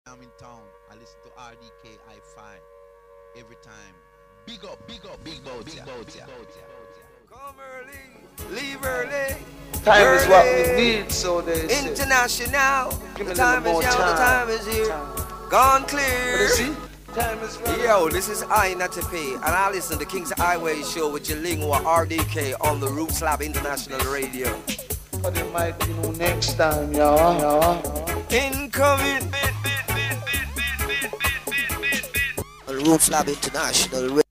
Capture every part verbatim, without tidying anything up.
I'm in town. I listen to R D K I five every time. Big up, big up, big bout, big bout, yeah. Come early, leave early. Time early. is what we need, so they say. International. Give The me time a little is more young, the time. time is here. Time. Gone But clear. you see, time is running. Yo, this is I Not to Pay, and I listen to King's Highway Show with Jalingwa R D K on the Roots Lab International Radio. But it might be no next time, y'all. y'all. Incoming. On Roots Lab International Radio.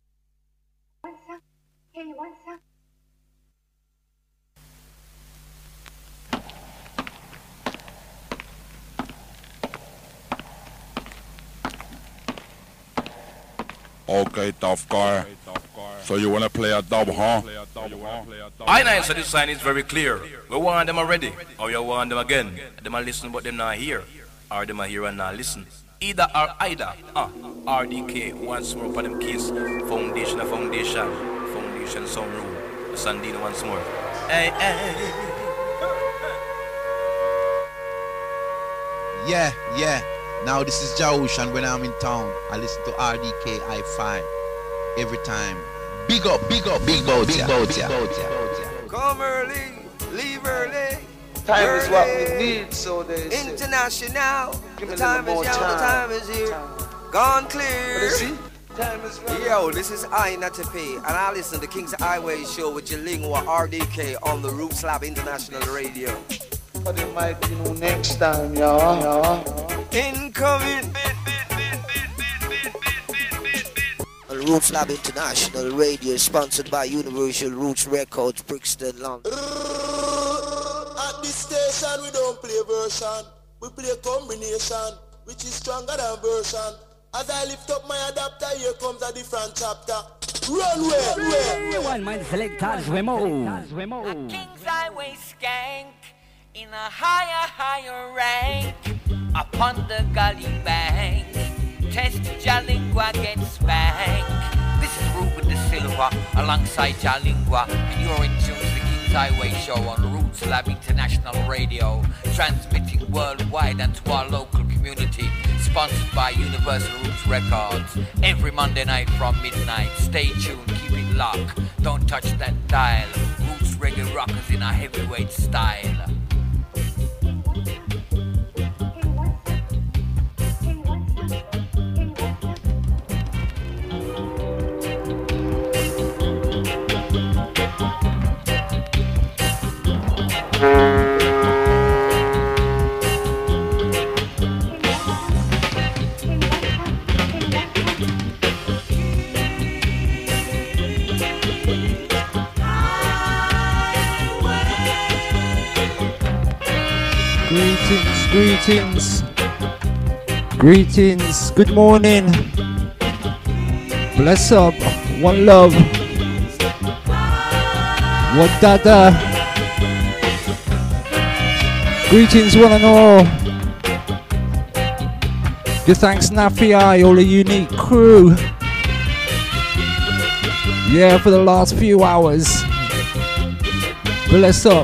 Okay, tough guy. So you wanna play a dub, huh? I know, so this sign is very clear. We want them already, or you want them again. Them are listen, but them not here. Or them are here and not listen. Either or either. Uh, R D K, once more for them case. Foundation of foundation. Foundation some rule. Sandino once more. Hey, hey. Yeah, yeah. Now this is Jaush, and when I'm in town, I listen to R D K I five every time. Big up, big up, big bout, big bout, yeah. Come early, leave early. Time early. is what we need, so they say. International. Give me The a time little is more young, the time. time is here. Time. Gone But clear. you see, time is running. Yo, this is I Not to Pay, and I listen to King's Highway Show with Jalingwa R D K on the Roots Lab International Radio. But it might be no next time, y'all. y'all. Incoming. On Roots Lab International Radio, sponsored by Universal Roots Records, Brixton, London. At this station we don't play version, we play combination, which is stronger than version. As I lift up my adapter, here comes a different chapter. Runway, runway. One man selectors Remo. A King's Highway skank in a higher, higher rank upon the gully bank. Test Jalingwa gets spanked. This is Ruben De Silva alongside Jalingwa, and you're in tune to the King's Highway Show on Roots Lab International Radio, transmitting worldwide and to our local community, sponsored by Universal Roots Records, every Monday night from midnight. Stay tuned, keep it locked, don't touch that dial. Roots reggae rockers in a heavyweight style. Greetings, greetings, greetings, good morning, bless up, one love, one dada, greetings one and all, good thanks Nafi, all the unique crew, yeah, for the last few hours, bless up.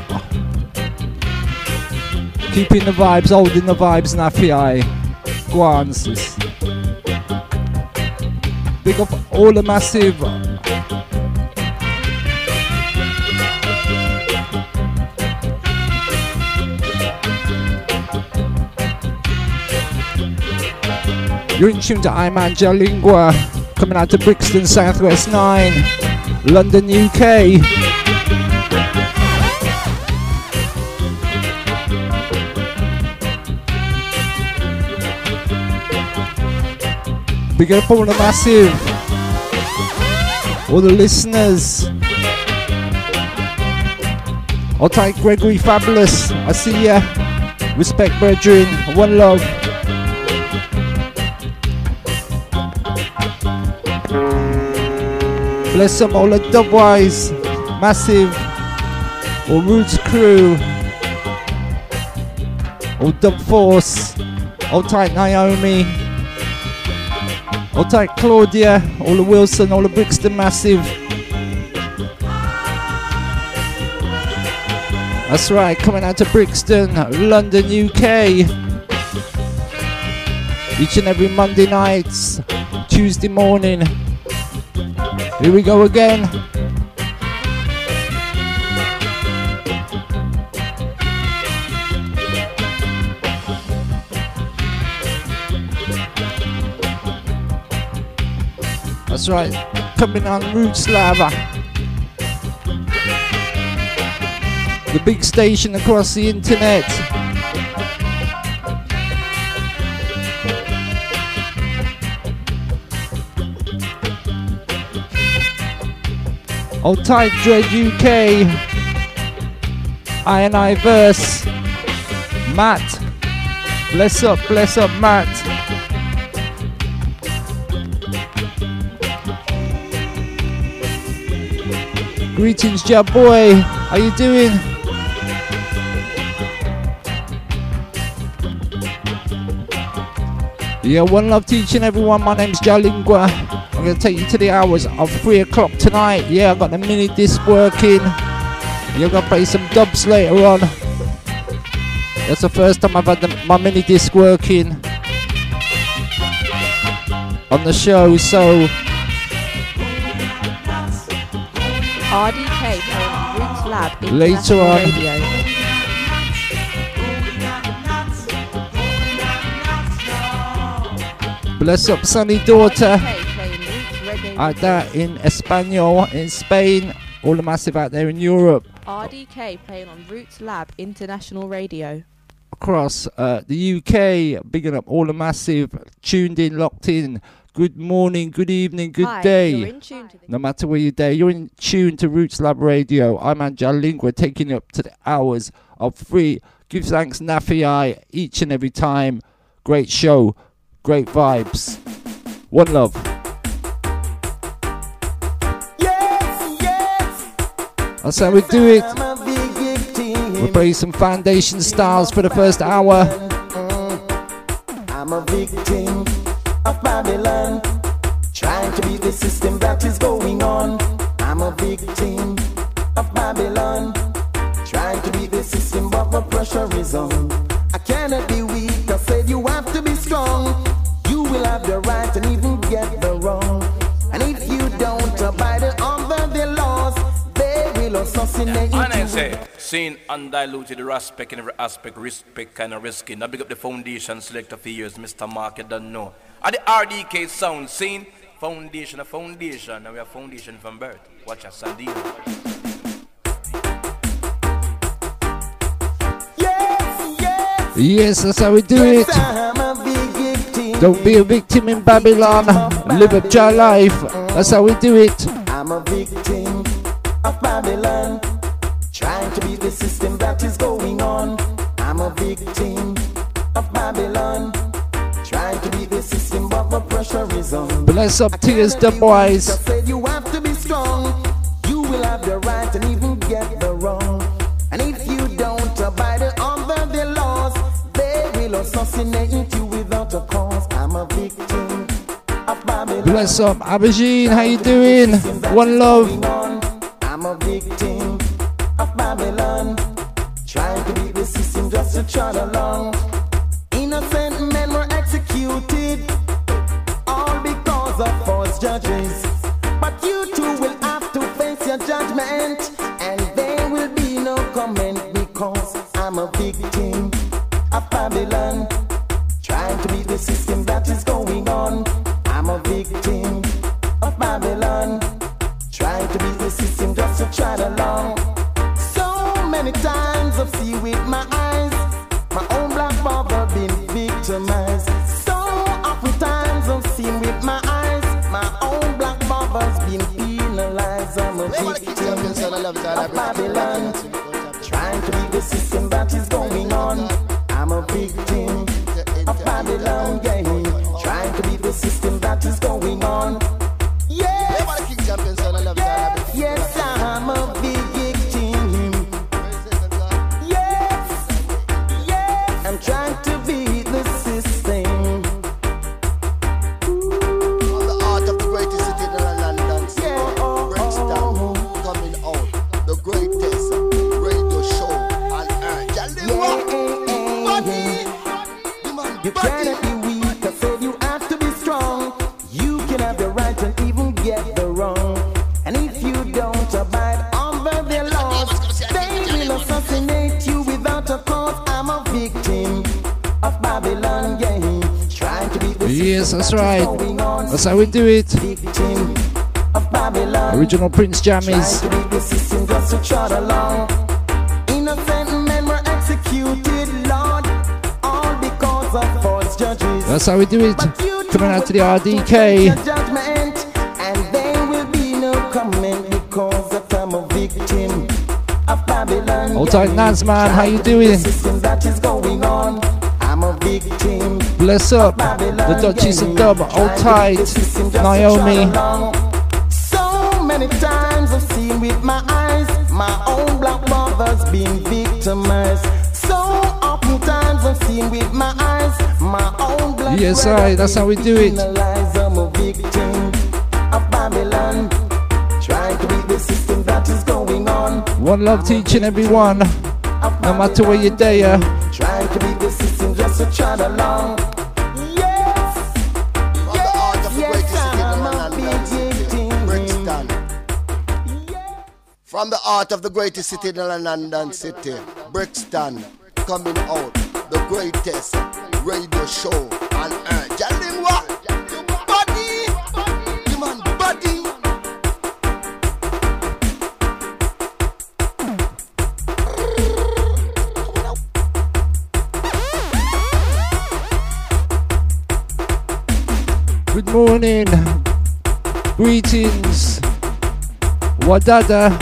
Keeping the vibes, holding the vibes, Nafi. Go on, sis. Big up all the massive. You're in tune to Iman Jalingwa, coming out to Brixton, Southwest nine, London, U K. Big up all the massive, all the listeners. I'll take Gregory Fabulous, I see ya. Respect brethren, one love. Bless them all the Dubwise, massive, all Roots crew, all Dub Force, all tight Naomi. I'll take Claudia, all the Wilson, all the Brixton Massive. That's right, coming out to Brixton, London, U K. Each and every Monday nights, Tuesday morning. Here we go again. That's right, coming on Roots Lab. The big station across the internet. Old Tight Dread U K. I and I Verse. Matt. Bless up, bless up, Matt. Greetings, Jab Boy. How you doing? Yeah, one love to each and everyone. My name's Jalingua. I'm going to take you to the hours of three o'clock tonight. Yeah, I've got the mini disc working. You're going to play some dubs later on. That's the first time I've had the, my mini disc working on the show, so... R D K playing Roots Lab later on. Radio. Bless up, Sunny Daughter. Out there in Espanol, in Spain. All the massive out there in Europe. R D K playing on Roots Lab International Radio. Across uh, the U K, bigging up all the massive, tuned in, locked in. Good morning, good evening, good Hi, day. You're in tune to no matter where you're there, you're in tune to Roots Lab Radio. I'm Anjal Lingua, taking you up to the hours of free. Give thanks, Nafi, each and every time. Great show, great vibes. One love. Yes, yes. That's how we do it. We'll play some foundation styles for the first hour. I'm a victim of Babylon, trying to beat the system that is going on. I'm a victim of Babylon, trying to beat the system, but the pressure is on. I cannot be weak, I said you have to be strong. You will have the right and even get the wrong. And if you don't abide under the laws, they will assassinate you. And I say, seeing undiluted respect in every aspect, respect kind of risking. Now big up the foundation selector for years, Mister Mark, you don't know. At the R D K sound scene, foundation of foundation, and we have foundation from birth. Watch us, Sandy. Yes, yes. Yes, that's how we do it. Don't be a victim in Babylon. Live up your life. That's how we do it. I'm a victim of Babylon, trying to beat the system that is going on. I'm a victim of Babylon, trying to beat the system, but the pressure is on. Bless up tears, the boys. I said you have to be strong. You will have the right and even get the wrong. And if you don't abide under the laws, they will assassinate you without a cause. I'm a victim of Babylon. Bless up, Abijine. How you doing? One love. I'm a victim of Babylon, trying to beat the system just to trot along. Innocent men were executed, all because of false judges. But you too will have to face your judgment, and there will be no comment, because I'm a victim of Babylon, trying to beat the system that is going on. I'm a victim of Babylon, trying to beat the system just to trot along. So many times I've seen with my eyes my own black father been victimized. So often times I've seen with my eyes my own black father's been penalized. I'm a victim of Babylon, trying to beat the system that is going on. I'm a victim of Babylon, yeah, trying to beat the system that is going on. Yes, yes, yes, I'm a victim. Yes, yes, I'm trying to beat the system. On the art of the greatest city in London, yeah, oh, Brixton, coming out, the greatest radio show on earth. Yeah, you cannot be weak. Yes, that's right. That's how we do it. Original Prince Jammies. Innocent men were executed, Lord, all because of false judges. That's how we do it. Coming out to the R D K. And there will be no comment because I'm a victim of Babylon. Hold tight, Nazman. How you doing? That is going on. I'm a victim. Bless up. The Duchess of Dub. Hold tight. Naomi. So many times I've seen with my eyes my own black brothers being victimized. So often times I've seen with my eyes my own black yes, I. That's how we do it. I'm a victim of Babylon, trying to beat the system that is going on. One love teaching everyone, no matter where you're there. Trying to beat the system just to trot along. Yes, from the heart of the greatest city in London city, Brixton, coming out, the greatest radio show on earth. Jalingwa, body, human body. Good morning, greetings, Wadada.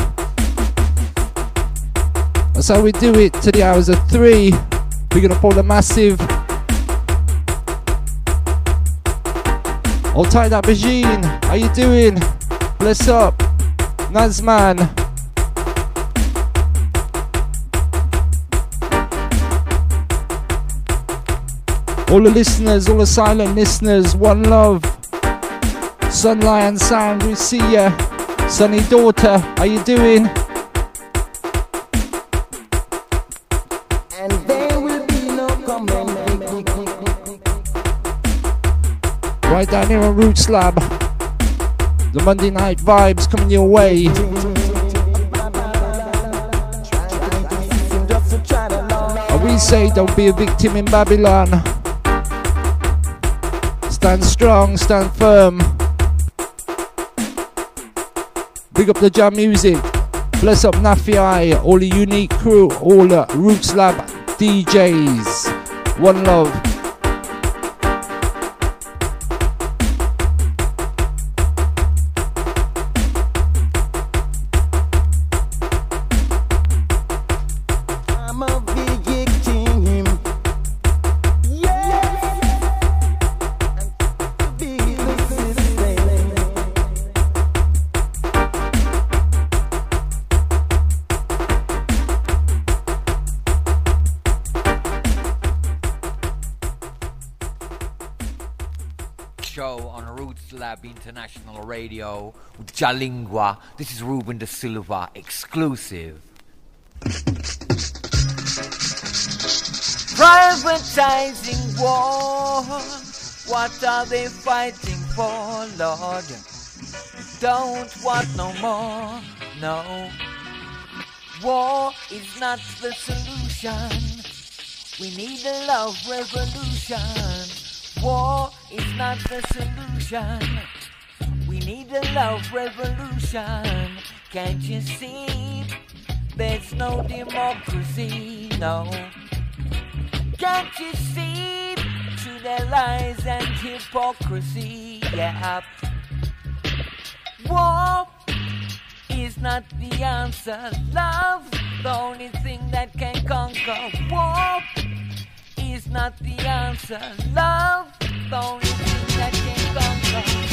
That's how we do it to the hours of three. We're gonna pull the massive. Hold tight, that Bajeen. How you doing? Bless up, Nazman. All the listeners, all the silent listeners, one love. Sun Lion Sound, we see ya. Sunny Daughter, how you doing? And there will be no comment. Right down here on Roots Lab. The Monday night vibes coming your way. And we say don't be a victim in Babylon. Stand strong, stand firm. Big up the jam music. Bless up Nafi, all the unique crew, all the Roots Lab D Js. One love. I'm a victim. Yes. Be the system. Show on Roots Lab International Radio with Jalingwa. This is Ruben De Silva, exclusive. Privatizing war, what are they fighting for, Lord? Don't want no more, no. War is not the solution. We need a love revolution. War is not the solution. We need a love revolution. Can't you see? There's no democracy, no. Can't you see through their lies and hypocrisy? Yeah. War is not the answer. Love, the only thing that can conquer. War is not the answer. Love, the only thing that can conquer.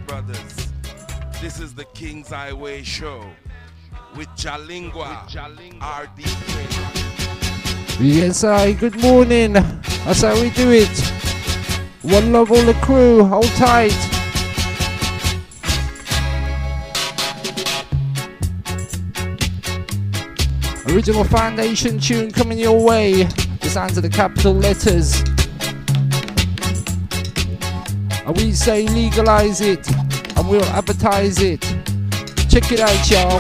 brothers. This is the King's Highway Show with Jalingua, R D K. Yes, I. Good morning. That's how we do it. One love, all the crew. Hold tight. Original foundation tune coming your way. The sounds of the capital letters. And we say legalize it, and we'll advertise it. Check it out, y'all.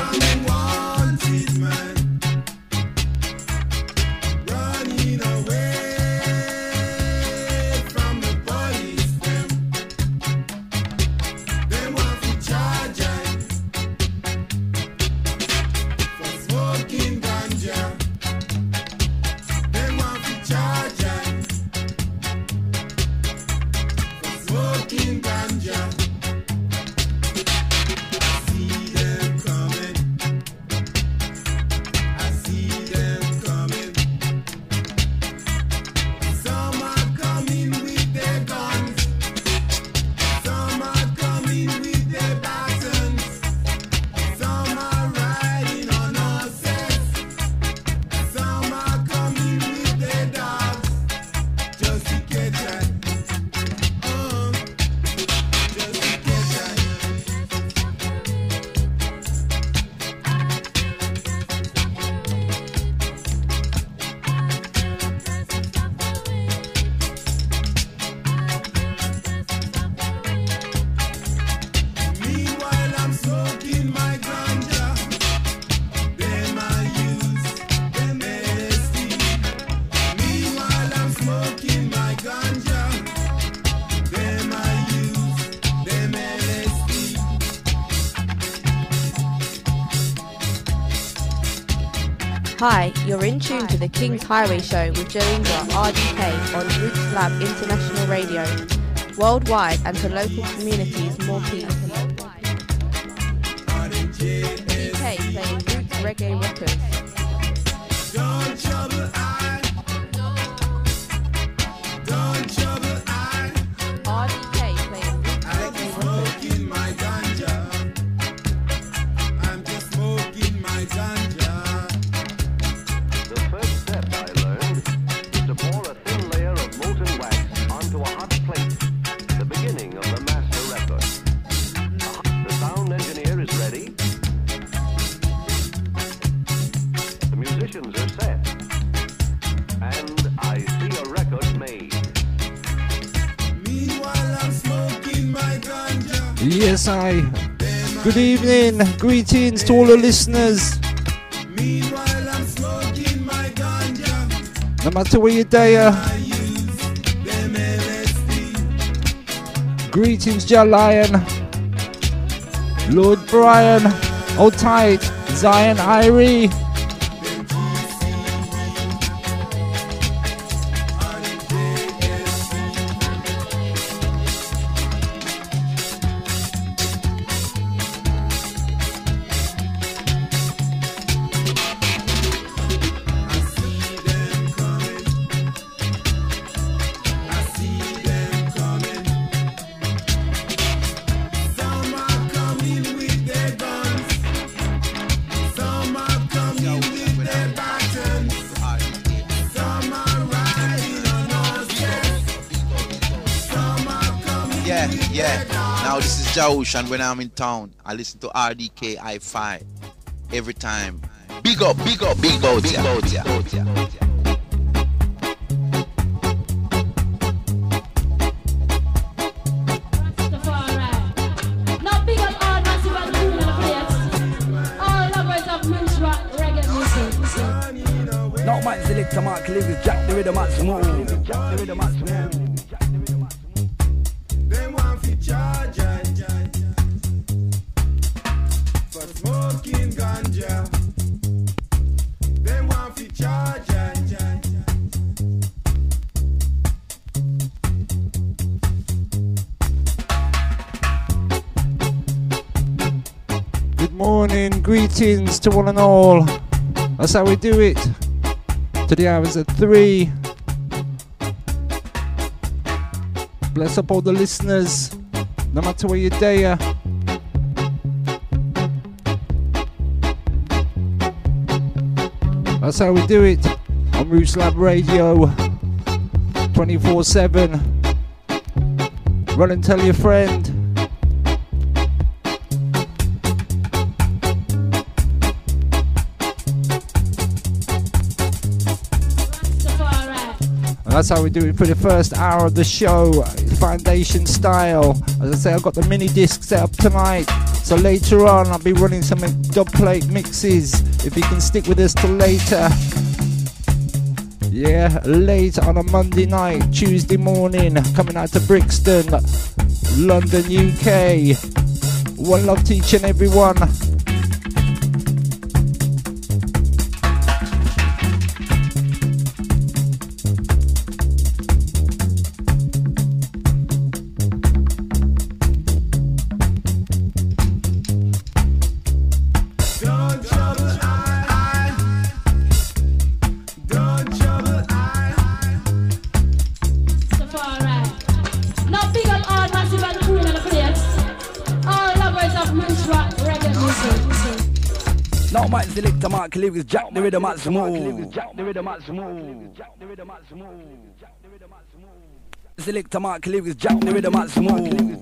Hi, you're in tune to the King's Highway Show with Jalingua R D K on Roots Lab International Radio. Worldwide and to local communities, more peace. D K playing Roots Reggae Records. Don't trouble I, don't trouble I. R D K playing Roots Reggae Records. Smoking my ganja. I'm just smoking my ganja. The first step I learned is to pour a thin layer of molten wax onto a hot plate, the beginning of the master record. The sound engineer is ready. The musicians are set. And I see a record made. Meanwhile I'm smoking my ganja. Yes, I. Good evening. Greetings to all the listeners. Meanwhile I'm smoking my ganja. No matter where your day are. Greetings, Jah Lion. Lord Brian. Hold tight. Zion Irie. Yeah, yeah. Now this is Jaush, and when I'm in town, I listen to R D K I five every time. Big up, big up, big out, big out, yeah. Now big up all massive and cool in the place. All lovers of Roots rock reggae music. Not much selector Mark lyrics, jack the rhythm at smooth. Jack the rhythm at smooth. They want to charge I, for smoking ganja. They want to charge I, Good morning, greetings to one and all. That's how we do it. To the hours of three. Bless up all the listeners. no matter where you're there. That's how we do it on Roots Lab Radio, twenty-four seven. Run and tell your friend. That's how we do it for the first hour of the show, foundation style. As I say, I've got the mini disc set up tonight, so later on I'll be running some dub plate mixes, if you can stick with us till later. Yeah, late on a Monday night, Tuesday morning, coming out to Brixton, London, U K. One love to each and everyone. Lyrics, jack the rhythm at smooth. Jack the rhythm at smooth. Jack the rhythm at smooth. Select a mark lyrics, jack the rhythm at smooth.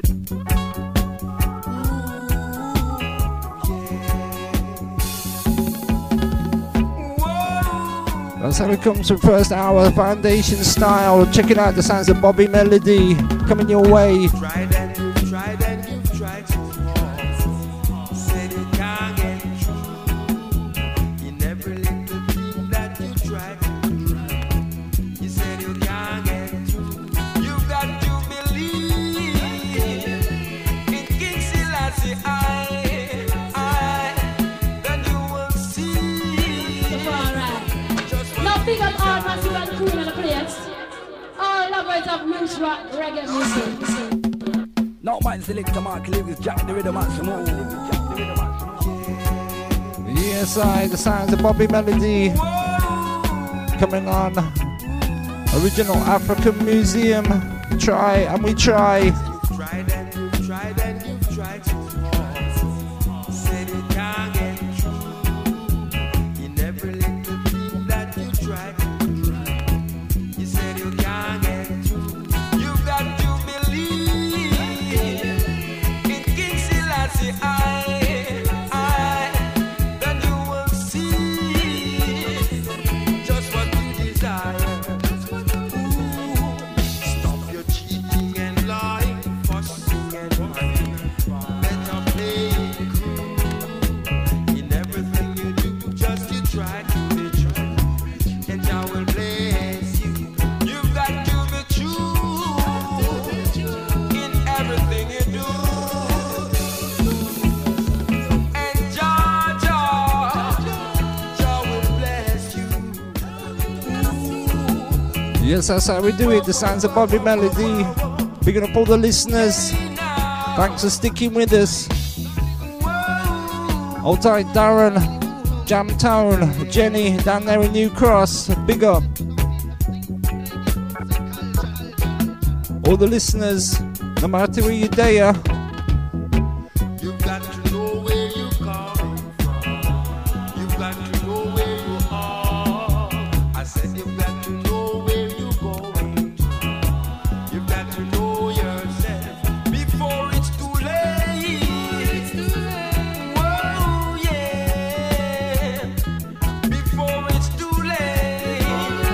That's how it comes from first hour, foundation style. Checking out the sounds of Bobby Melody coming your way. Tried and you've tried and you've tried to fall. Said you can't get through. In every little thing that you try to do. You said you can't get through. You've got to believe in King Selassie. I, I, then you will see. Now big up all massive and cool in the place. All lovers of Minch Rock reggae music. Now man select a mark lyrics, jack the rhythm at smooth. Yes, I, the sounds of Bobby Melody coming on. Original African Museum. Try and we try. You've tried and you've tried and you've tried to fall. Said you can't get through. In every little thing that you try to do. You said you can't get through. You've got to believe in King Selassie. I, I, then you will see just what you desire. Stop your cheating and lying, fussing and fighting. Better play it cool. In everything you do, just you try to be true, and I will bless you. You've got to be true in everything you do. And Jah, Jah, Jah will bless you. Yes, that's how we do it. The sounds of Bobby Melody. Picking up all the listeners. Thanks for sticking with us. Hold tight, Darren, Jam Tone, Jenny down there in New Cross. Big up. All the listeners, no matter where you're there. You've got to know where you're coming from. You've got to know where you are. I said you've got to know where you're going to. You've got to know yourself before it's too late. Whoa, yeah. Before it's too late.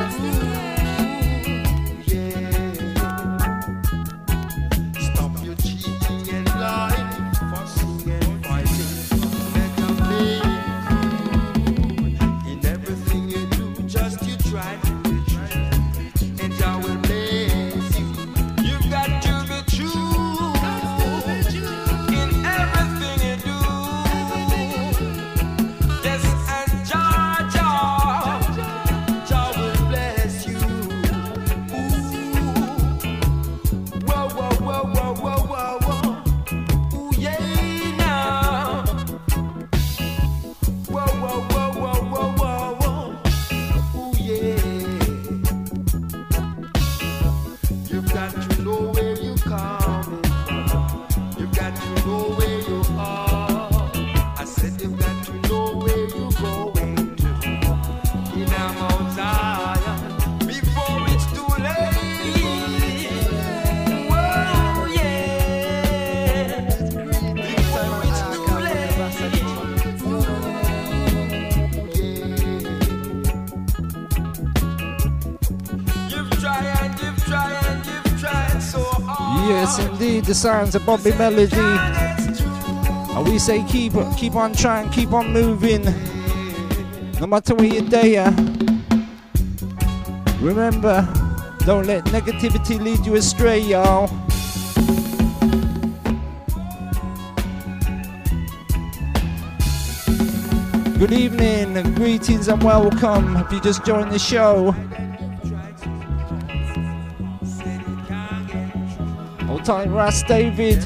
Yeah. Stop your cheating and lying, fussing and fighting. Better play it cool. In everything you do, just you try to be true, and I will bless you. You've got to be true in everything you do. Yes, and Jah, Jah, Jah will bless you. Whoa, whoa, whoa, whoa, whoa, whoa, whoa. Ooh, yeah, now. Whoa, whoa, whoa, whoa, whoa, whoa, whoa. Ooh, yeah. You've got to know where you're coming from. Yes, indeed, the sounds of Bobby Melody. And we say keep keep on trying, keep on moving. No matter where your day are. Remember, don't let negativity lead you astray, y'all. Good evening, greetings and welcome. If you just joined the show. Old time Ras David.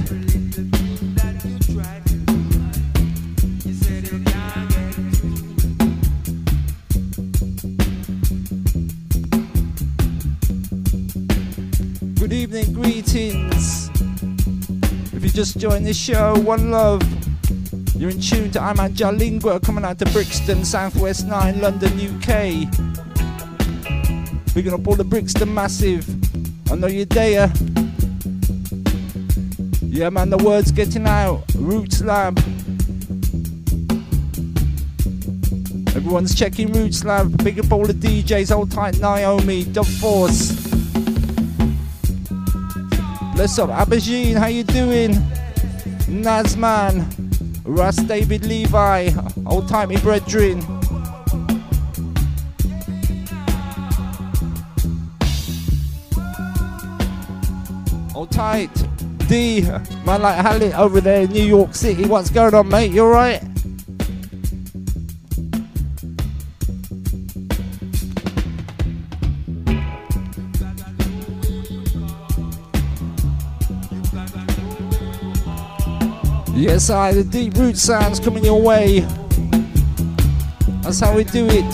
Good evening, greetings. If you just joined the show, one love. You're in tune to I'm at Jalingua, coming out to Brixton, Southwest nine, London, U K. Picking up all the Brixton massive. I know you're there. Yeah, man, the word's getting out. Roots Lab. Everyone's checking Roots Lab. Big up all the D Js. Hold tight, Naomi, Dub Force. Bless up, Abajine. How you doing? Nazman. Russ David Levi, old timey brethren. Old tight. D, man like Hallie over there in New York City. What's going on, mate? You alright? Yes, I, the deep root sounds coming your way. That's how we do it.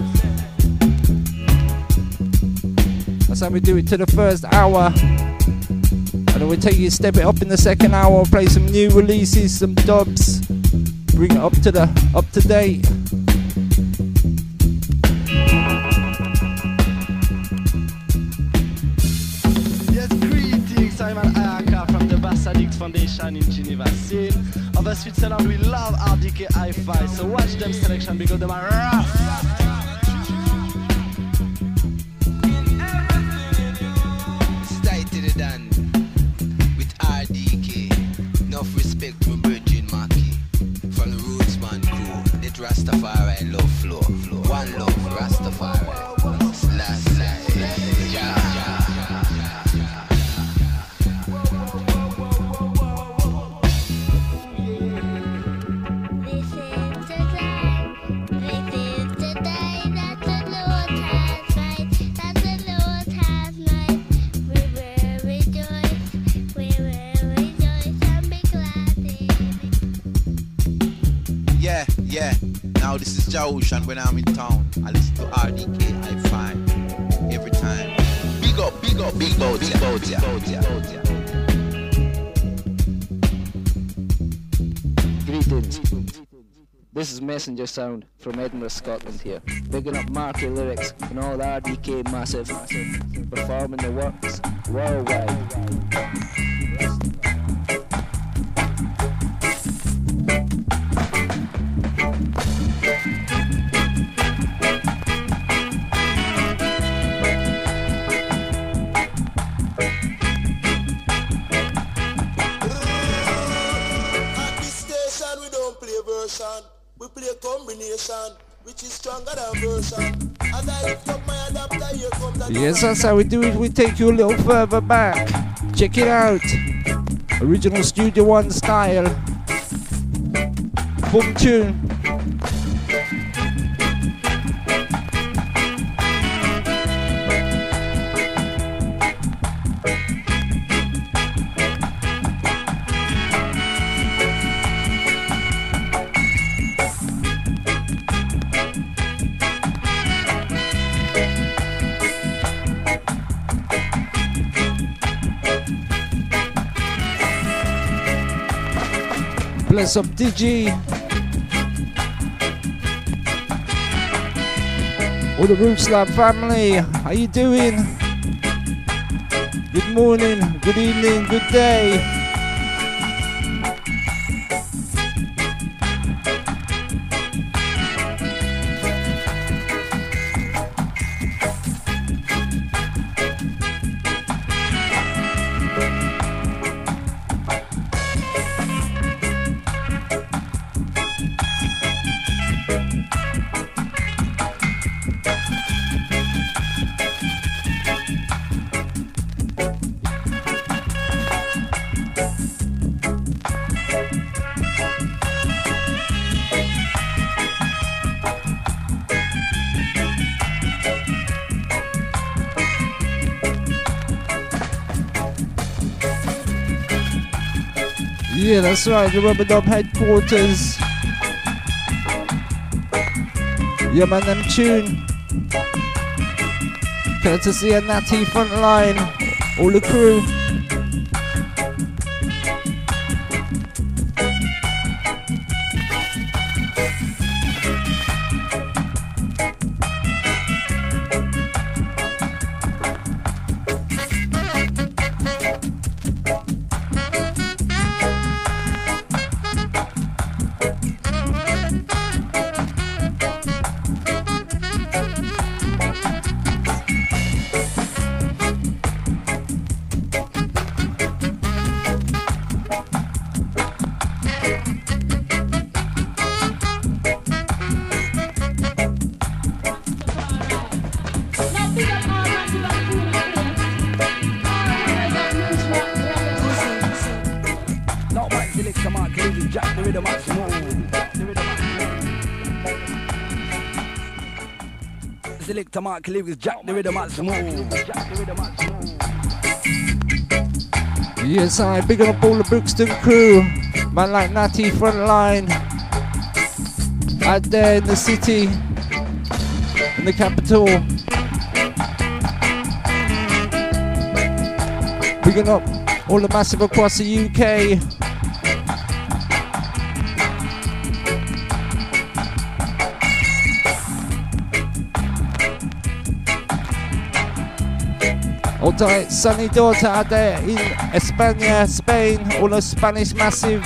That's how we do it to the first hour. And then we take you, step it up in the second hour, play some new releases, some dubs, bring it up to the up to date. Yes, greetings, Simon Ayaka from the Bassadix Foundation in Geneva. See, over Switzerland we love R D K Hi-Fi, so watch them selection because they are rough. Rastafari love flow, flow. One love, Rastafari. Slash, slash, yeah, This is the time, this is the day that the Lord has made, that the Lord has made. We will rejoice, we will rejoice and be glad in it. Yeah, yeah. Now this is Jaush, and when I'm in town, I listen to R D K Hi-Fi every time. Big up, big up, big boat, big boat, yeah, yeah. Greetings. This is Messenger Sound from Edinburgh, Scotland here. Bigging up Marky Lyrics and all R D K Massive, performing the works worldwide. We play a combination, which is stronger than version. As I lift up my adapter, here comes the Yes, that's how we do it. We take you a little further back. Check it out. Original Studio One style. Boom tune. Bless up Digi. All the Roots Lab family, how you doing? Good morning, good evening, good day. Yeah, that's right, the Rubber Dub headquarters. Yeah, man, them tune. Courtesy of Natty Frontline, all the crew. Selector Mark Lyrics, Jack the Rhythm at smooth. Yes, I big up all the Brixton crew. Man like Natty Frontline. Out there in the city, in the capital. Bigging up all the massive across the U K. All right, sunny daughter out there in España, Spain, all the Spanish massive.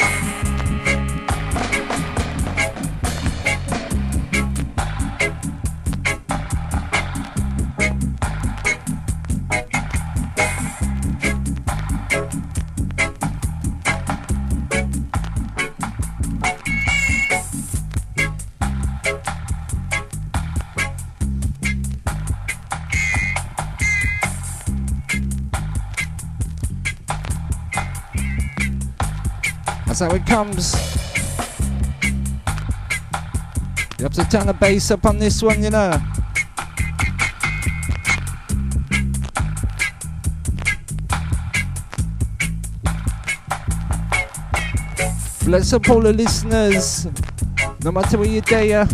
That's how it comes. You have to turn the bass up on this one, you know. Bless up all the listeners, no matter where you're there.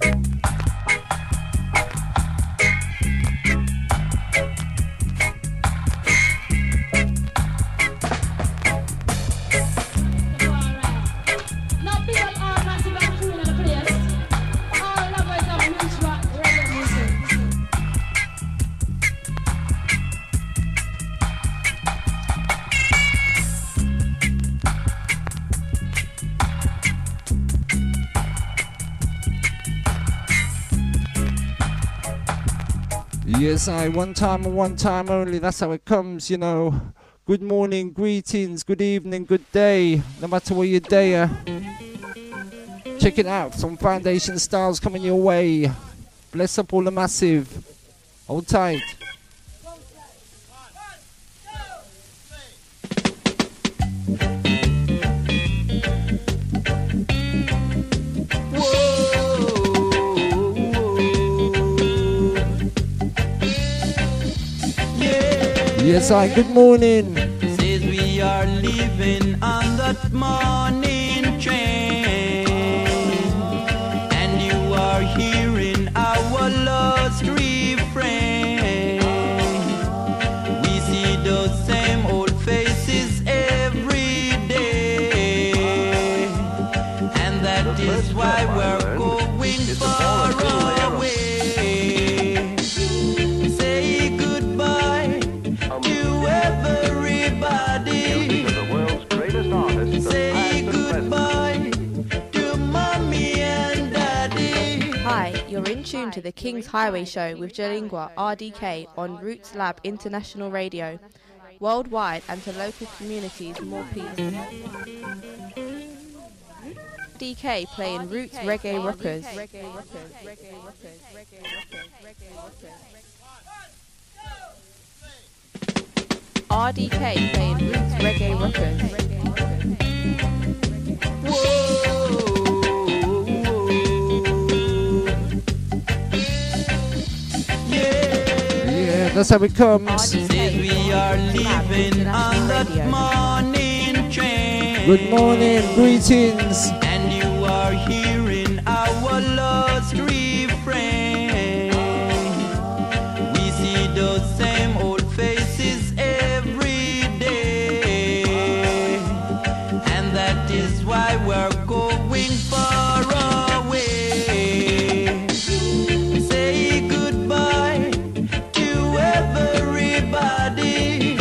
Yes, I one time and one time only, that's how it comes, you know. Good morning, greetings, good evening, good day, no matter where you're there. Check it out, some foundation styles coming your way. Bless up all the massive. Hold tight. Yes, I, good morning. Says we are living on that morning train, and you are hearing our lost refrain. We see those same old faces every day, and that is why we're going far away. Say goodbye to everybody. The world's greatest artists. Say goodbye to mommy and daddy. Hi, you're in tune to the King's Highway Show with Jalingua R D K on Roots Lab International Radio. Worldwide and to local communities, more peace. D K playing Roots Reggae Rockers. R D K playing Roots Reggae Records. Yeah, that's how it comes. We are living on that morning train. Good morning, greetings. And you are hearing our lost refrain. We see those same old faces every day. And that is why we're going far away. Say goodbye to everybody.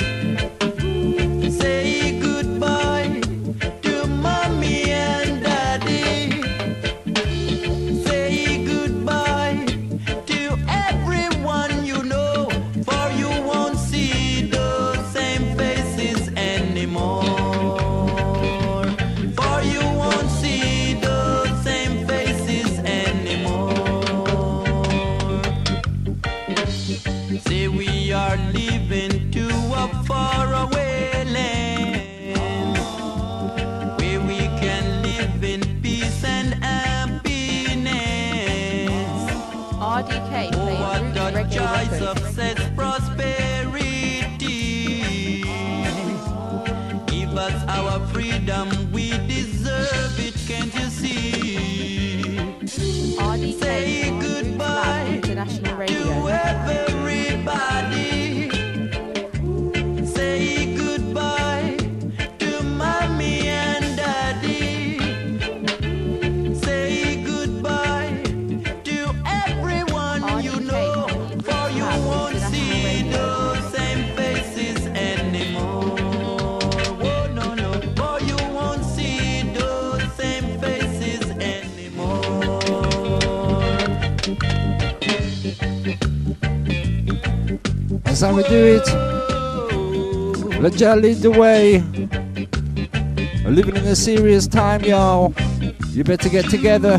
Say goodbye to mommy and daddy. Say goodbye to everyone you know, for you won't see those same faces anymore. For you won't see those same faces anymore. Say we are living to a faraway land where we can live in peace and happiness. R D K Oh, playing what Roots a Reggae joy, Records. success, prosperity. Give us our freedom, we deserve it, can't you see? R D K Say on Roots goodbye Lab International Radio. to everybody. Say goodbye to mommy and daddy. Say goodbye to everyone you know, for you won't see those same faces anymore. Oh no no, for you won't see those same faces anymore. That's how we do it. Let Jah lead the way. We're living in a serious time, y'all. You better get together.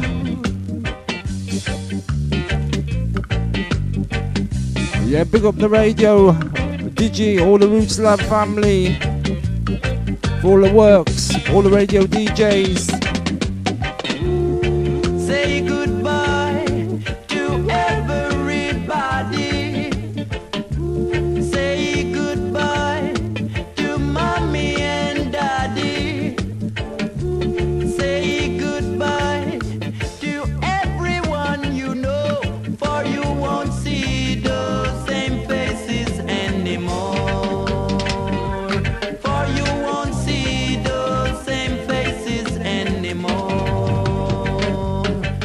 Yeah, big up the radio, Digi, all the Roots Lab family, for all the works, all the radio D Js. Say goodbye to everybody. Say goodbye to mommy and daddy. Say goodbye to everyone you know, for you won't see those same faces anymore. For you won't see those same faces anymore.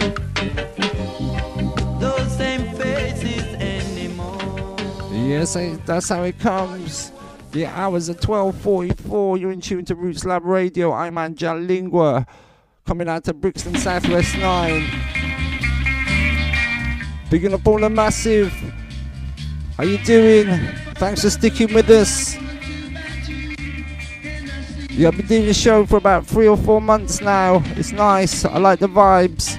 Those same faces anymore. Yes, I- that's how it comes. The hours are twelve forty-four. You're in tune to Roots Lab Radio. I'm Angel Lingua, coming out to Brixton Southwest nine. Bigging up all the massive. How you doing? Thanks for sticking with us. Yeah, I've been doing the show for about three or four months now. It's nice. I like the vibes.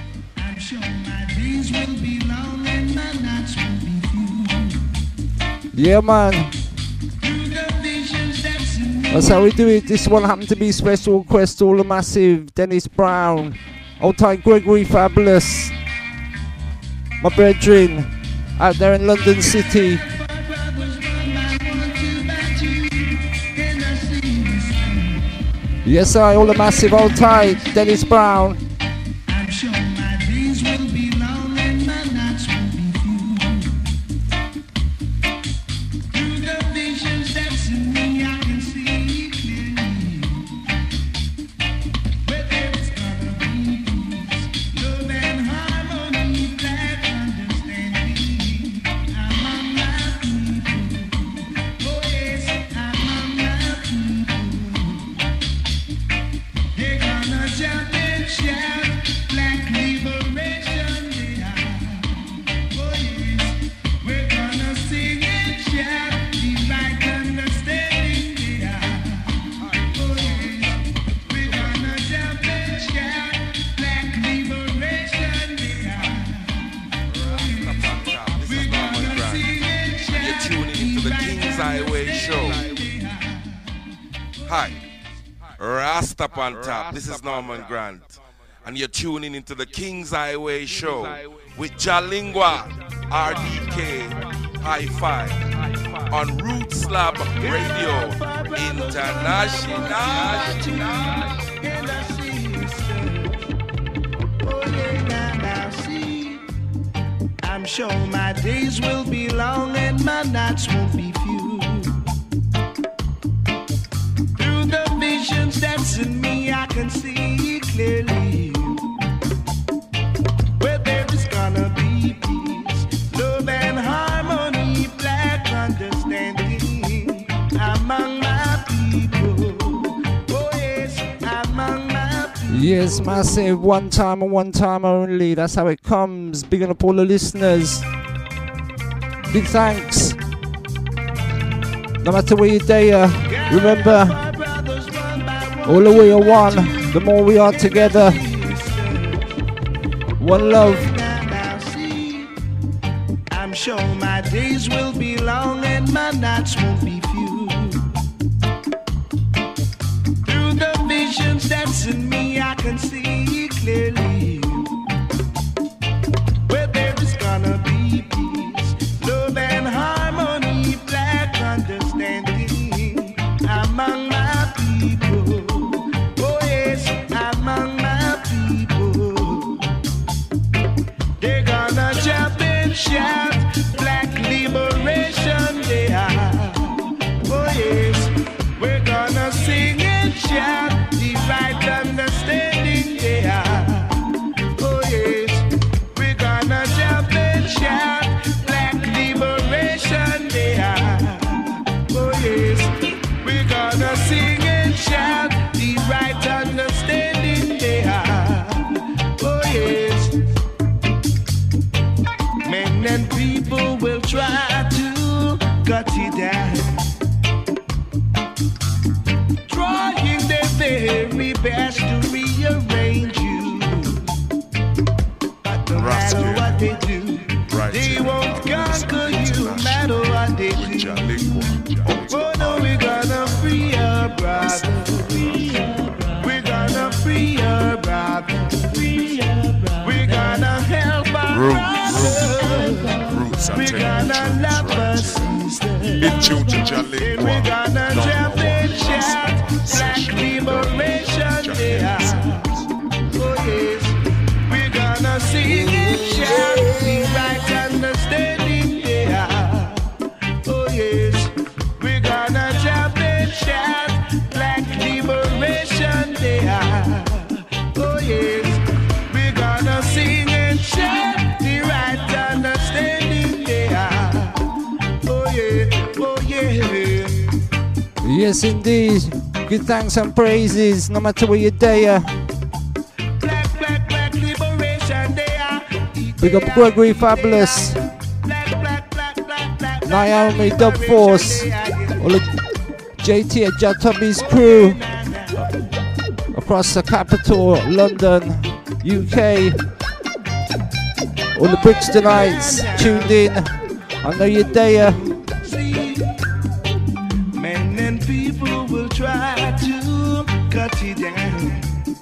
Yeah, man. That's how we do it. This one happened to be special request to all the massive. Dennis Brown, Old Time Gregory Fabulous, my brethren out there in London City. Yes, I, all the massive old tight. Dennis Brown. Champion. Hi, Rasta on top. This is Norman Grant, and you're tuning into the King's Highway Show with Jalingua, R D K, High Five on Roots Lab Radio International. I'm sure my days will be long and my nights won't be few. Through the visions that's in me, I can see clearly where there is gonna be peace, love and harmony, black understanding among my people. Oh yes, among my people. Yes, massive. One time and one time only. That's how it comes. Bigging up all the listeners. Big thanks. No matter where you're there, remember, all the way are one. The more we are together. One love. I'm sure my days will be long and my nights won't be few. Through the visions that's in me, I can see clearly where there is gonna be peace, love and harmony, black understanding among my people. Oh yes, among my people. They're gonna jump and shout, black liberation day. Oh yes, we're gonna sing and shout, the right understanding day. Oh yes, we're gonna jump and shout, black liberation day. Oh yes, we're gonna sing and shout, the right understanding day. Oh yes, men and people will try to cut it down, trying their very best to rearrange you. But no matter what they do, Right they here won't on conquer you, no matter what they do. Oh no, we're gonna free our brother. We're gonna free our brother. We're gonna help our brother. Roots, We're gonna love our sister. In tune to And Jalingua. we're gonna Number jump one and shout, Rasta black liberation day. Oh yes, we're gonna sing and shout, the right understanding day. Oh yes, we're gonna jump and shout, black liberation day. Oh yes, we're gonna sing and shout, the right understanding day. Oh yeah, oh yeah. Yes, indeed. Good thanks and praises, no matter where you're there. Black, black, black liberation day. Big up Gregory Fabulous, Naomi Dub Force, all the J T and Jatubby's crew across the capital, London, U K. All the Brixtonites tuned in. I know you're there. Men and people will try to cut it down,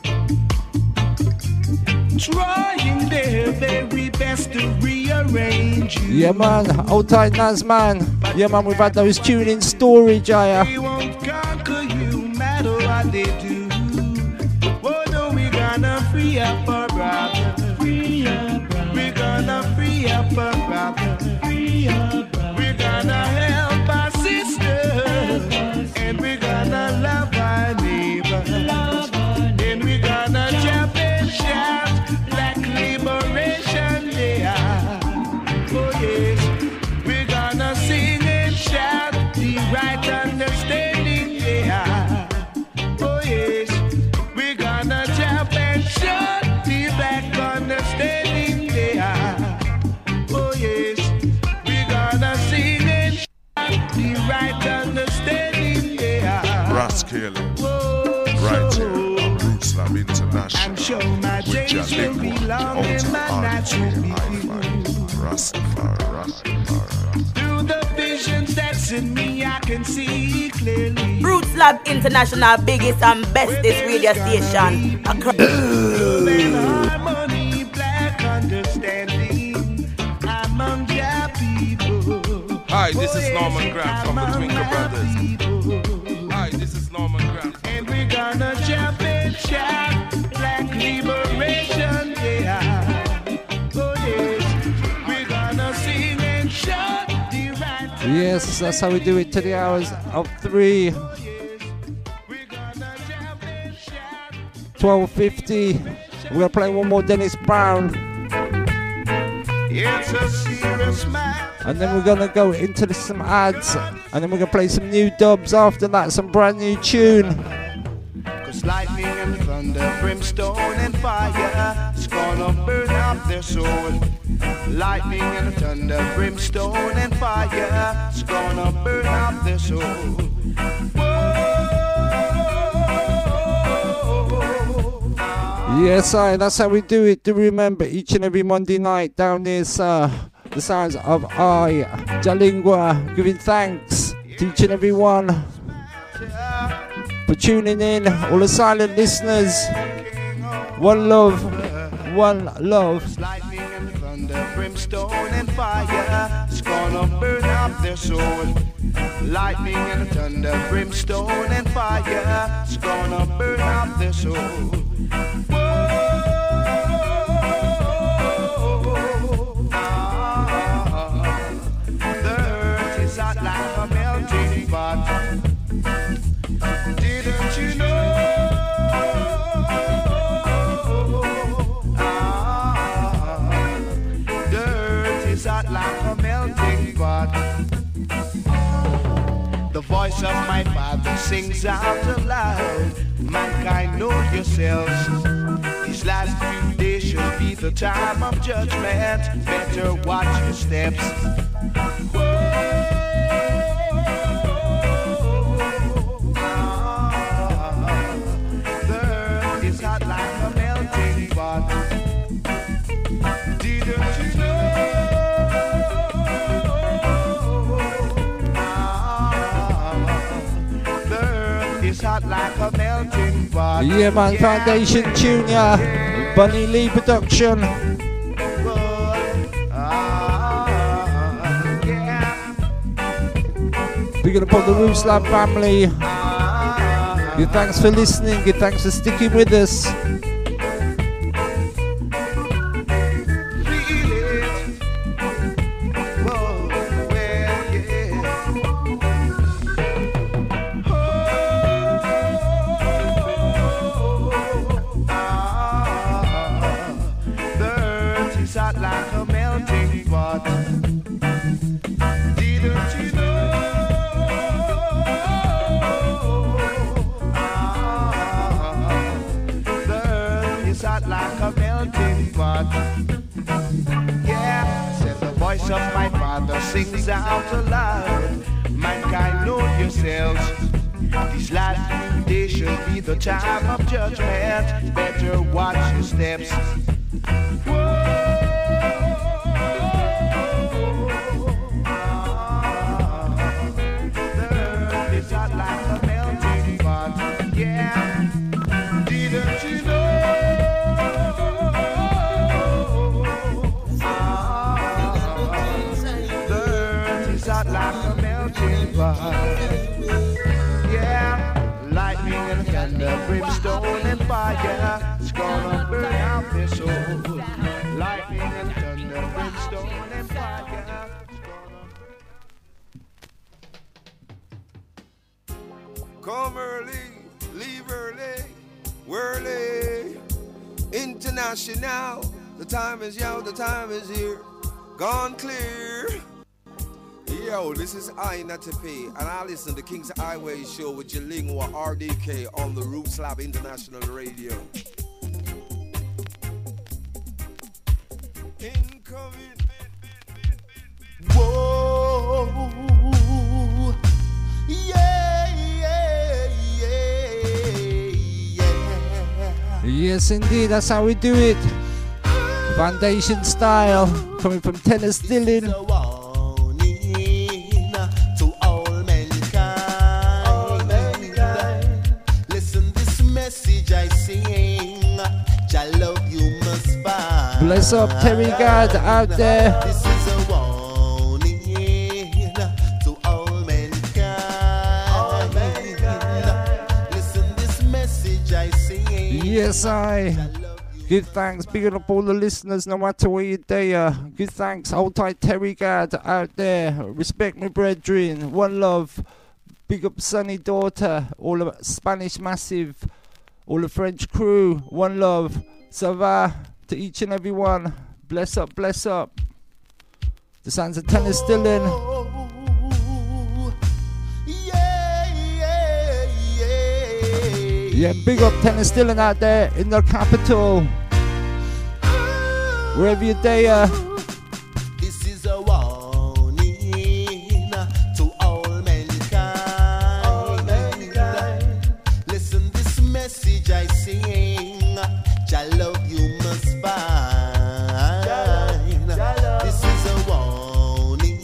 trying their very best to rearrange you. Yeah, man. Hold tight, Naz, man. Yeah, man. We've had those tuning story, Jaya. They won't conquer you, matter what they do. Oh no, we're gonna free up our brother. We're gonna free up our brother. We're gonna help our sister, and we're gonna love our neighbor. And we're gonna jump and shout, black liberation day. Oh yes, we're gonna sing and shout, the right understanding day. Oh yes, we're gonna jump and shout, the black understanding day. Oh yes, we're gonna sing and shout, the right understanding day. Rascal, right here on Roots Lab International. I'm sure my with days will be long and my nights will be few. Rastafari, Rastafari. Through the visions that's in me, I can see clearly. Roots Lab International, biggest and bestest radio station across. Harmony, black understanding among your people. Hi, this is Norman Grant from the Twinkle Brothers. Hi, this is Norman Grant. And we're gonna jump and shout black liberation, yeah. Oh yes, we're gonna sing and shout the right. Yes, that's how we do it to the hours of three. twelve fifty. We're gonna play one more Dennis Brown. It's a serious matter. And then we're gonna go into the, some ads. And then we're gonna play some new dubs after that, some brand new tune. Cause lightning and thunder, brimstone and fire, it's gonna burn up their soul. Lightning and thunder, brimstone and fire, it's gonna burn up their soul. Yes, I. That's how we do it. Do remember each and every Monday night down this uh, the sounds of I, Jalingua, giving thanks to each and every one for tuning in. All the silent listeners, one love, one love. Lightning and thunder, brimstone and fire, it's gonna burn up their soul. Lightning and thunder, brimstone and fire, it's gonna burn up their soul. Didn't you know? Ah, dirt is hot like a melting pot. The voice of my father sings out aloud. Mankind, know yourselves. These last few days should be the time of judgment. Better watch your steps. Like a melting pot. Yeah, man, yeah. Foundation tune, yeah. Bunny Lee production. Big up on the Roots Lab family. Good thanks for listening. Good thanks for sticking with us. Sings out aloud. Mankind, know yourselves. These last few days should be the time of judgment. Better watch your steps. It's hot like a melting pot. Yeah. Didn't you know? Yeah, lightning and thunder, brimstone and fire, it's gonna burn out their soul. Lightning and thunder, brimstone and fire, it's gonna... Come early, leave early, whirly. International, the time is yo, the time is here. Gone clear. Yo, this is I, Natape, and I listen to King's Highway Show with Jalingua R D K on the Roots Lab International Radio. Incoming. Whoa, yeah, yeah, yeah, yeah. Yes, indeed, that's how we do it. Foundation style, coming from Tennis Dillon. Bless up Terry Gad out there. This is a warning to all mankind. All mankind. Listen, this message I sing. Yes, I. Good thanks. Big up all the listeners, no matter where you're there. Good thanks. Hold tight, Terry Gad out there. Respect me, brethren. One love. Big up Sunny Daughter. All of Spanish Massive. All the French crew. One love. Ça va to each and every one. Bless up, bless up. The sounds of tennis still in. Yeah, big up tennis still in out there in the capital. Wherever you're there. This is a warning to all mankind. All mankind. Listen, this message I sing. Jah love you must find. This is a warning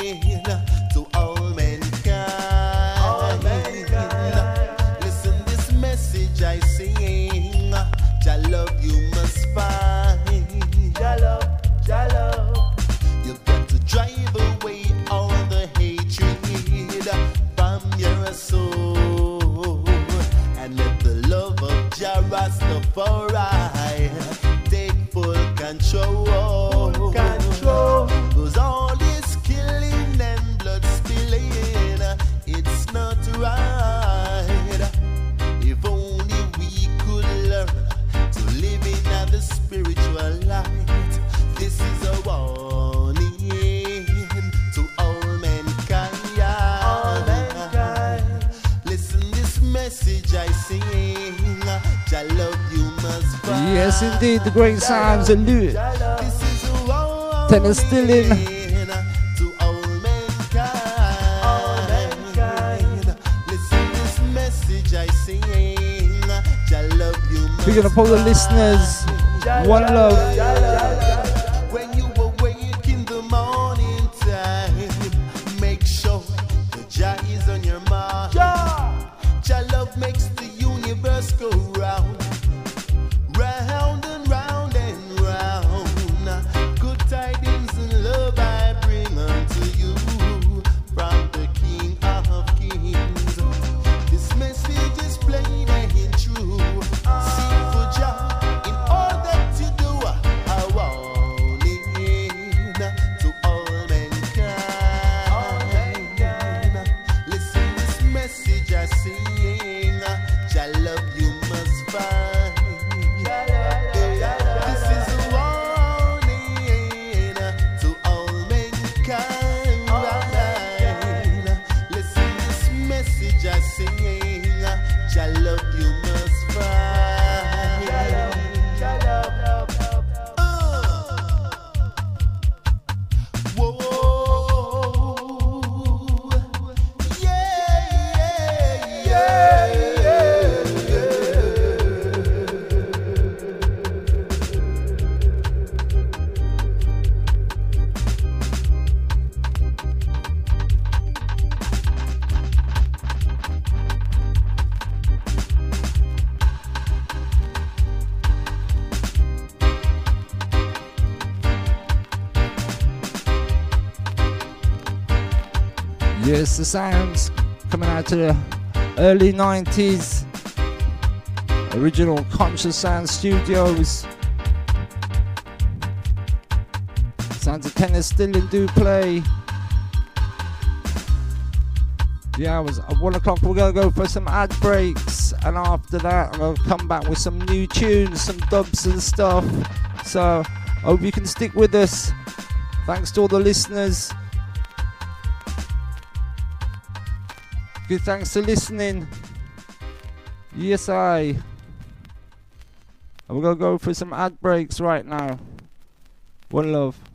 to all mankind. All mankind. Listen, this message I sing. Jah love you must find. Jah love, Jah love. You've got to drive away all the hatred from your soul and let the love of Jah Rastafari take full control. Full control. 'Cause all this killing and blood spilling, it's not right. If only we could learn to live in the spiritual light. This is a warning to all mankind. All mankind. Listen, this message I sing. Jah love you must find. Yes, indeed, the great sounds of Louis. Tennis still in. To all mankind. All mankind. Listen, this message I sing. Jah love you must We're gonna pull the listeners. One love. When you awake in the morning time, make sure the Jah is on your mind. Jah love makes the universe go round, round and round and round. Good tidings and love I bring unto you from the King of Kings. This message is plain and true. Seek for Jah in all that you do. A warning to all mankind. Listen, this message I sing. Jah love you must find. This is a warning to all mankind. Listen, this message I sing. Jah love you must find. Uh. Whoa. Yeah, yeah, Yes, the sounds coming out to the early nineties. Original Conscious Sound Studios. Sounds of tennis still in do play. The hours at one o'clock we're gonna go for some ad breaks, and after that I'm gonna come back with some new tunes, some dubs and stuff. So hope you can stick with us. Thanks to all the listeners. Good thanks for listening. Yes, I. And we're gonna go for some ad breaks right now. One love.